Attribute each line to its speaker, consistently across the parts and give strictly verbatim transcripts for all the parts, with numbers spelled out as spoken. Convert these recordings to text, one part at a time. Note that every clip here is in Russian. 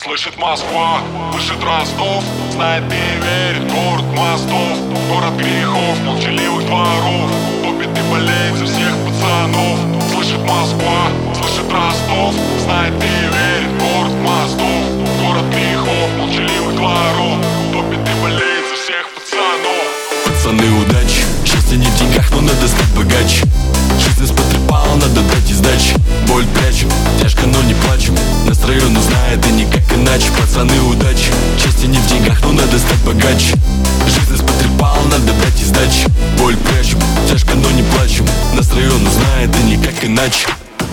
Speaker 1: Слышит Москва, слышит Ростов, знает и верит город мостов, город грехов, молчаливых дворов, топит и болеет за всех пацанов. Слышит Москва, слышит Ростов, знает и верит город мостов, город грехов, молчаливых дворов, топит и болеет за всех пацанов.
Speaker 2: Пацаны, удачи, счастье не в деньгах, но надо стать богаче. Жизнь нас потрепала, надо дать и сдачи. Боль прячем, тяжко, но не плачем. Нас район узнает и никак иначе. Пацаны, удачи, счастье не в деньгах, но надо стать богаче. Жизнь нас потрепала, надо дать и сдачи. Боль прячем, тяжко, но не плачем. Нас район узнает и никак иначе.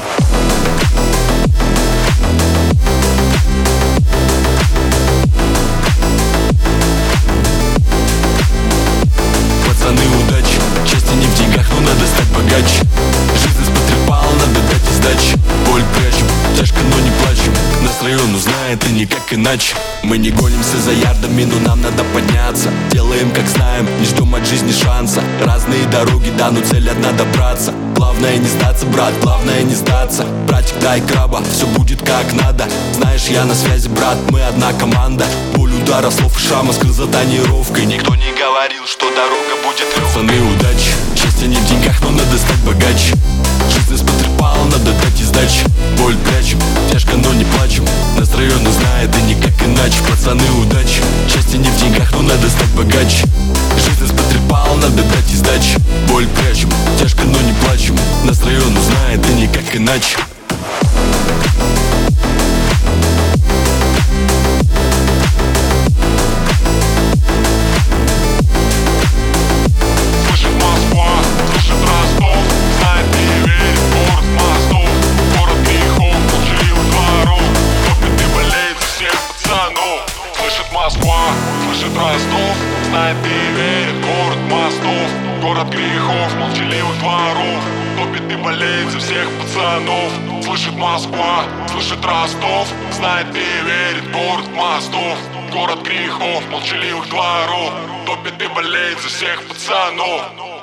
Speaker 2: Пацаны, удачи, счастье не в деньгах, но надо стать богаче. Жизнь нас потрепала, надо дать и сдачи. Боль прячем, тяжко, но не плачем. Нас район узнает и никак иначе. Мы не гонимся за ярдами, но нам надо подняться. Делаем как знаем, не ждем от жизни шанса. Разные дороги, да, но цель одна добраться. Главное не сдаться, брат, главное не сдаться. Братик, дай краба, все будет как надо. Знаешь, я на связи, брат, мы одна команда. Боль ударов, слов и шрама скрыл за тонировкой. Никто не говорил, что дорога будет легкой. Пацаны, удачи, счастье не в деньгах, но надо стать богаче. Жизнь нас потрепала, надо дать и сдачи. Боль прячем, тяжко, но не плачем. Нас район узнает и никак иначе. Пацаны, удачи, счастье не в деньгах, но надо стать богаче. Жизнь нас потрепала, надо дать и сдачи. Боль прячем, тяжко, но не плачем. Нас район узнает и никак иначе.
Speaker 1: Москва, слышит Ростов, знает и верит город мостов, город грехов, молчаливых дворов, топит и болеет за всех пацанов. Слышит Москва, слышит Ростов, знает и верит город мостов, город грехов, молчаливых дворов, топит и болеет за всех пацанов.